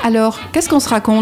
Alors, qu'est-ce qu'on se raconte ?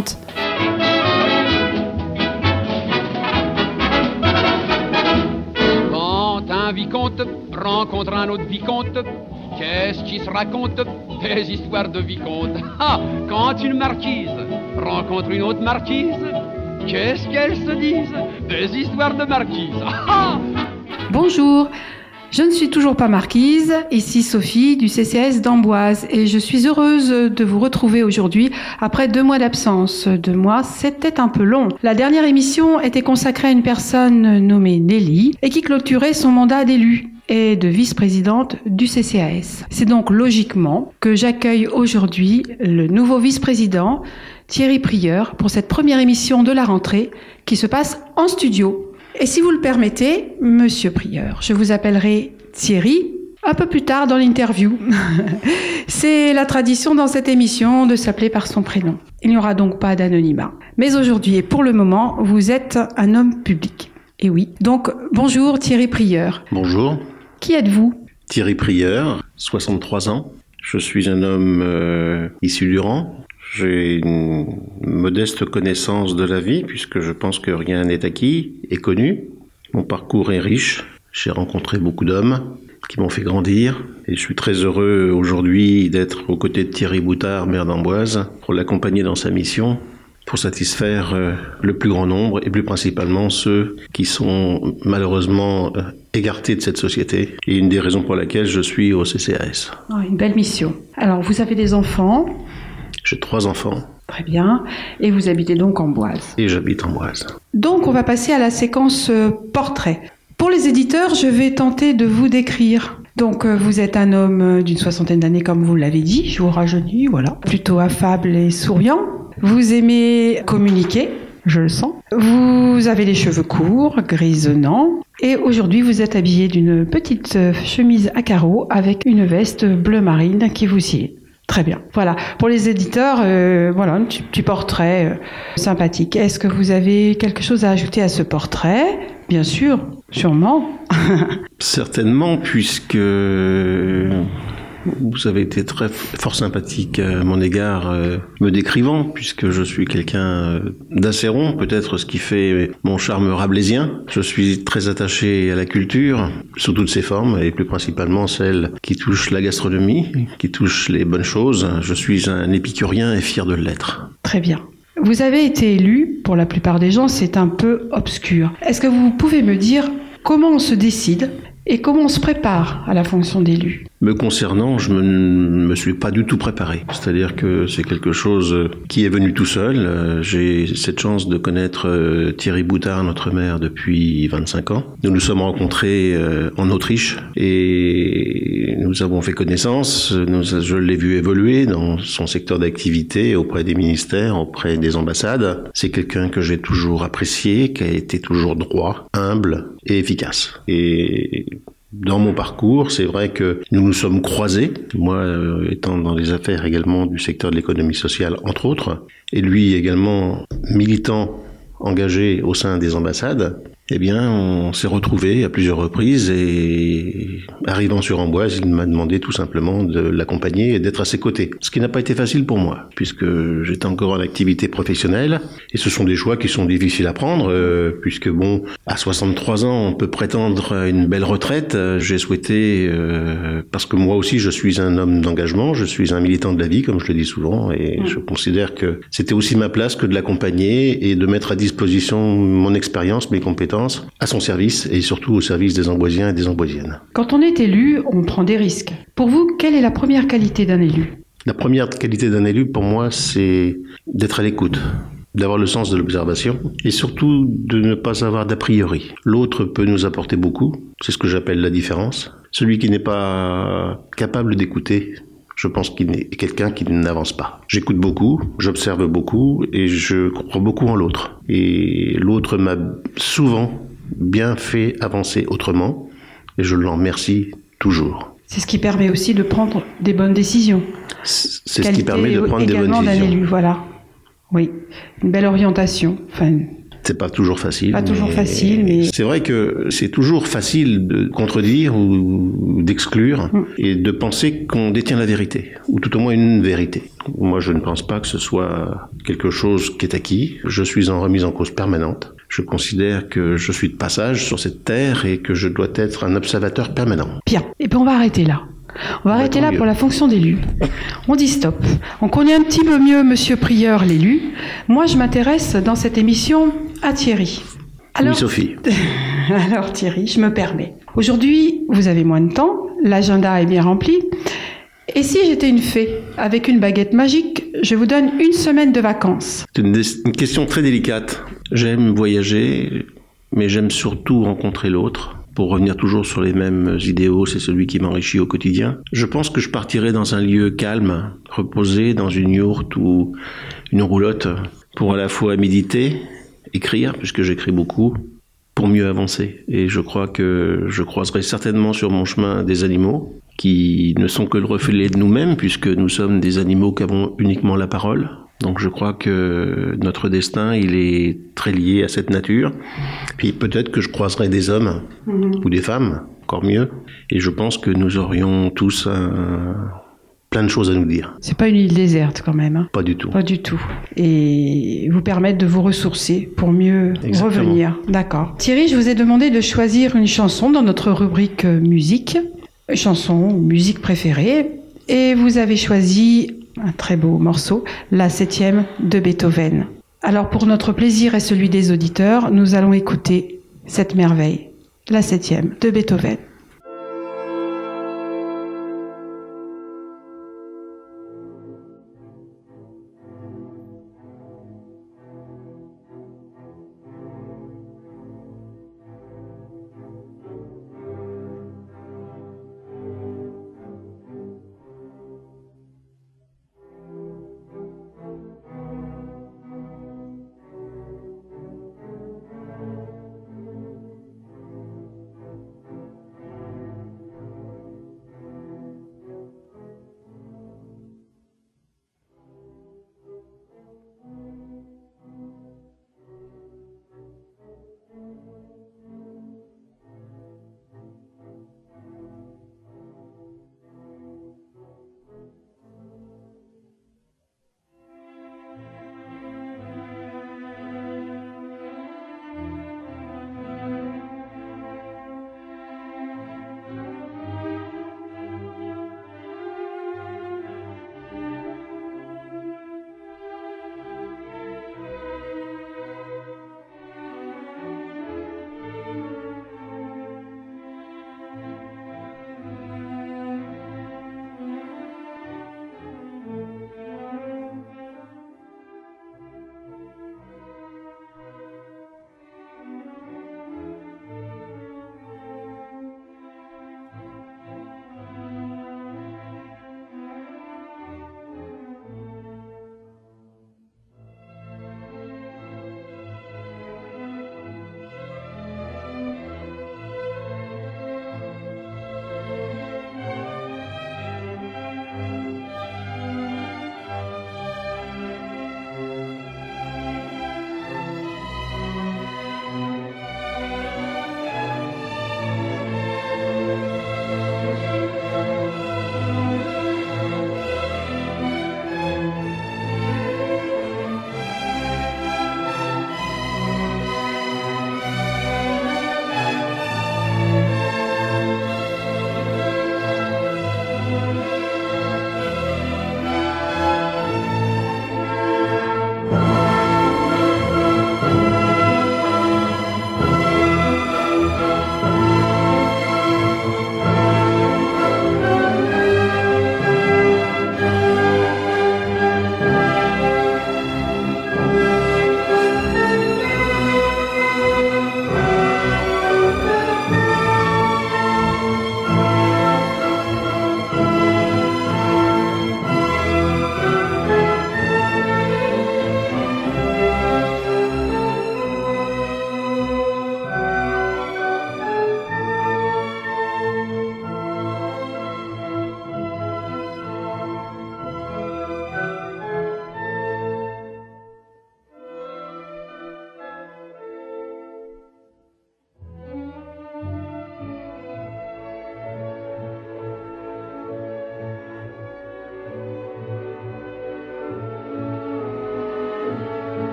Quand un vicomte rencontre un autre vicomte, qu'est-ce qui se raconte ? Des histoires de vicomte. Ah, quand une marquise rencontre une autre marquise, qu'est-ce qu'elles se disent ? Des histoires de marquise. Ah. Bonjour, je ne suis toujours pas marquise, ici Sophie du CCAS d'Amboise et je suis heureuse de vous retrouver aujourd'hui après 2 mois d'absence. 2 mois, c'était un peu long. La dernière émission était consacrée à une personne nommée Nelly et qui clôturait son mandat d'élu et de vice-présidente du CCAS. C'est donc logiquement que j'accueille aujourd'hui le nouveau vice-président Thierry Prieur pour cette première émission de la rentrée qui se passe en studio. Et si vous le permettez, Monsieur Prieur, je vous appellerai Thierry un peu plus tard dans l'interview. C'est la tradition dans cette émission de s'appeler par son prénom. Il n'y aura donc pas d'anonymat. Mais aujourd'hui et pour le moment, vous êtes un homme public. Et oui, donc bonjour Thierry Prieur. Bonjour. Qui êtes-vous ? Thierry Prieur, 63 ans. Je suis un homme issu du rang. J'ai une modeste connaissance de la vie puisque je pense que rien n'est acquis et connu. Mon parcours est riche. J'ai rencontré beaucoup d'hommes qui m'ont fait grandir et je suis très heureux aujourd'hui d'être aux côtés de Thierry Boutard, maire d'Amboise, pour l'accompagner dans sa mission, pour satisfaire le plus grand nombre et plus principalement ceux qui sont malheureusement écartés de cette société et une des raisons pour laquelle je suis au CCAS. Oh, une belle mission. Alors, vous avez des enfants ? J'ai 3 enfants. Très bien. Et vous habitez donc Amboise. Et j'habite Amboise. Donc, on va passer à la séquence portrait. Pour les éditeurs, je vais tenter de vous décrire. Donc, vous êtes un homme d'une 60aine d'années, comme vous l'avez dit. Je vous rajeunis, voilà. Plutôt affable et souriant. Vous aimez communiquer, je le sens. Vous avez les cheveux courts, grisonnants. Et aujourd'hui, vous êtes habillé d'une petite chemise à carreaux avec une veste bleu marine qui vous sied. Très bien. Voilà. Pour les éditeurs, voilà, un petit portrait sympathique. Est-ce que vous avez quelque chose à ajouter à ce portrait ? Bien sûr, sûrement. Certainement, puisque vous avez été fort sympathique à mon égard, me décrivant, puisque je suis quelqu'un d'assez rond, peut-être ce qui fait mon charme rabelaisien. Je suis très attaché à la culture, sous toutes ses formes, et plus principalement celle qui touche la gastronomie, qui touche les bonnes choses. Je suis un épicurien et fier de l'être. Très bien. Vous avez été élu, pour la plupart des gens, c'est un peu obscur. Est-ce que vous pouvez me dire comment on se décide et comment on se prépare à la fonction d'élu ? Me concernant, je ne me suis pas du tout préparé. C'est-à-dire que c'est quelque chose qui est venu tout seul. J'ai cette chance de connaître Thierry Boutard, notre maire, depuis 25 ans. Nous nous sommes rencontrés en Autriche et nous avons fait connaissance. Je l'ai vu évoluer dans son secteur d'activité auprès des ministères, auprès des ambassades. C'est quelqu'un que j'ai toujours apprécié, qui a été toujours droit, humble et efficace. Et dans mon parcours, c'est vrai que nous nous sommes croisés, moi étant dans les affaires également du secteur de l'économie sociale, entre autres, et lui également militant engagé au sein des ambassades. Eh bien, on s'est retrouvés à plusieurs reprises et arrivant sur Amboise, il m'a demandé tout simplement de l'accompagner et d'être à ses côtés. Ce qui n'a pas été facile pour moi, puisque j'étais encore en activité professionnelle et ce sont des choix qui sont difficiles à prendre, puisque bon, à 63 ans, on peut prétendre à une belle retraite. J'ai souhaité, parce que moi aussi je suis un homme d'engagement, je suis un militant de la vie, comme je le dis souvent, et je considère que c'était aussi ma place que de l'accompagner et de mettre à disposition mon expérience, mes compétences, à son service et surtout au service des Amboisiens et des Amboisiennes. Quand on est élu, on prend des risques. Pour vous, quelle est la première qualité d'un élu ? La première qualité d'un élu, pour moi, c'est d'être à l'écoute, d'avoir le sens de l'observation et surtout de ne pas avoir d'a priori. L'autre peut nous apporter beaucoup, c'est ce que j'appelle la différence. Celui qui n'est pas capable d'écouter, je pense qu'il est quelqu'un qui n'avance pas. J'écoute beaucoup, j'observe beaucoup et je crois beaucoup en l'autre. Et l'autre m'a souvent bien fait avancer autrement et je l'en remercie toujours. C'est ce qui permet aussi de prendre des bonnes décisions. C'est ce qui permet de prendre des bonnes décisions. D'un élu, voilà. Oui, une belle orientation. Enfin, C'est pas toujours facile. Pas toujours facile, mais... C'est vrai que c'est toujours facile de contredire ou d'exclure et de penser qu'on détient la vérité, ou tout au moins une vérité. Moi, je ne pense pas que ce soit quelque chose qui est acquis. Je suis en remise en cause permanente. Je considère que je suis de passage sur cette terre et que je dois être un observateur permanent. Bien. Et puis on va arrêter là. On va arrêter là pour la fonction d'élu. On dit stop. On connaît un petit peu mieux Monsieur Prieur, l'élu. Moi, je m'intéresse dans cette émission à Thierry. Alors, oui, Sophie. Alors Thierry, je me permets. Aujourd'hui, vous avez moins de temps. L'agenda est bien rempli. Et si j'étais une fée, avec une baguette magique, je vous donne une semaine de vacances. C'est une question très délicate. J'aime voyager, mais j'aime surtout rencontrer l'autre. Pour revenir toujours sur les mêmes idéaux, c'est celui qui m'enrichit au quotidien. Je pense que je partirais dans un lieu calme, reposé, dans une yourte ou une roulotte, pour à la fois méditer, écrire, puisque j'écris beaucoup, pour mieux avancer. Et je crois que je croiserai certainement sur mon chemin des animaux, qui ne sont que le reflet de nous-mêmes, puisque nous sommes des animaux qui avons uniquement la parole. Donc je crois que notre destin, il est très lié à cette nature. Puis peut-être que je croiserai des hommes ou des femmes, encore mieux. Et je pense que nous aurions tous plein de choses à nous dire. C'est pas une île déserte quand même. Hein. Pas du tout. Pas du tout. Et vous permettre de vous ressourcer pour mieux revenir. D'accord. Thierry, je vous ai demandé de choisir une chanson dans notre rubrique musique. Chanson, musique préférée. Et vous avez choisi un très beau morceau, la 7e de Beethoven. Alors pour notre plaisir et celui des auditeurs, nous allons écouter cette merveille, la 7e de Beethoven.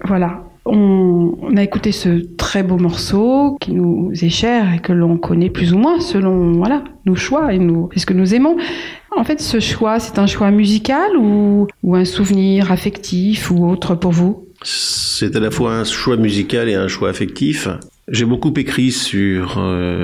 Voilà. On a écouté ce très beau morceau qui nous est cher et que l'on connaît plus ou moins selon nos choix et ce que nous aimons. En fait, ce choix, c'est un choix musical ou un souvenir affectif ou autre pour vous ? C'est à la fois un choix musical et un choix affectif. J'ai beaucoup écrit sur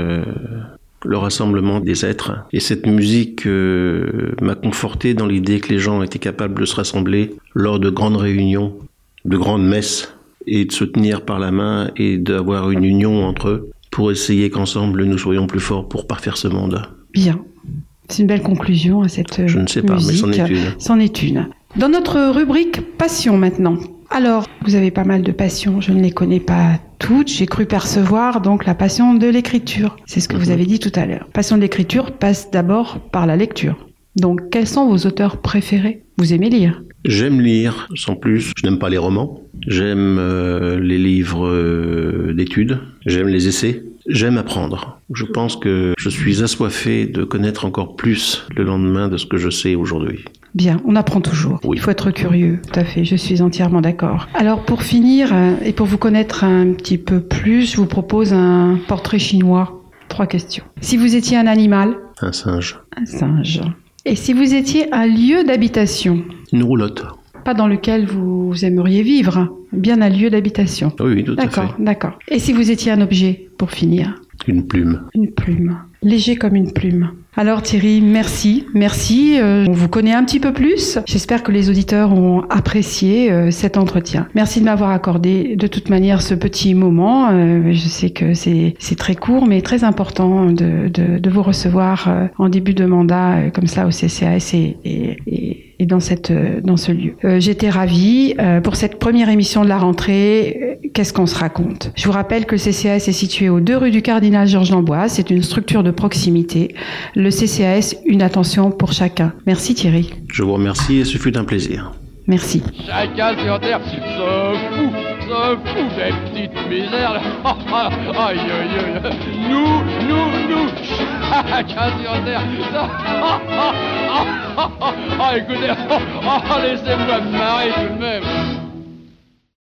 le rassemblement des êtres. Et cette musique m'a conforté dans l'idée que les gens étaient capables de se rassembler lors de grandes réunions, de grandes messes, et de se tenir par la main et d'avoir une union entre eux pour essayer qu'ensemble nous soyons plus forts pour parfaire ce monde. Bien. C'est une belle conclusion à cette musique. Je ne sais pas, mais c'en est une. C'en est une. Dans notre rubrique Passion maintenant. Alors, vous avez pas mal de passions, je ne les connais pas toutes. J'ai cru percevoir donc la passion de l'écriture. C'est ce que vous avez dit tout à l'heure. Passion de l'écriture passe d'abord par la lecture. Donc, quels sont vos auteurs préférés ? Vous aimez lire ? J'aime lire, sans plus. Je n'aime pas les romans. J'aime les livres d'études. J'aime les essais. J'aime apprendre. Je pense que je suis assoiffé de connaître encore plus le lendemain de ce que je sais aujourd'hui. Bien, on apprend toujours. Oui. Il faut être curieux, tout à fait, je suis entièrement d'accord. Alors pour finir, et pour vous connaître un petit peu plus, je vous propose un portrait chinois. 3 questions. Si vous étiez un animal ? Un singe. Un singe. Et si vous étiez un lieu d'habitation ? Une roulotte. Pas dans lequel vous aimeriez vivre, bien un lieu d'habitation. Oui, tout à fait. D'accord. Et si vous étiez un objet, pour finir ? Une plume. Une plume. Léger comme une plume. Alors Thierry, merci. On vous connaît un petit peu plus. J'espère que les auditeurs ont apprécié cet entretien. Merci de m'avoir accordé de toute manière ce petit moment. Je sais que c'est très court, mais très important de vous recevoir en début de mandat comme ça au CCAS et dans ce lieu. J'étais ravie. Pour cette première émission de la rentrée, qu'est-ce qu'on se raconte ? Je vous rappelle que le CCAS est situé aux 2 rue du Cardinal Georges d'Amboise. C'est une structure de proximité. Le CCAS, une attention pour chacun. Merci Thierry. Je vous remercie et ce fut un plaisir. Merci. Chacun sur terre se fout des petites misères. Là. Aïe, aïe, aïe. Nous, chacun sur terre. Écoutez, laissez-moi me marrer tout de même.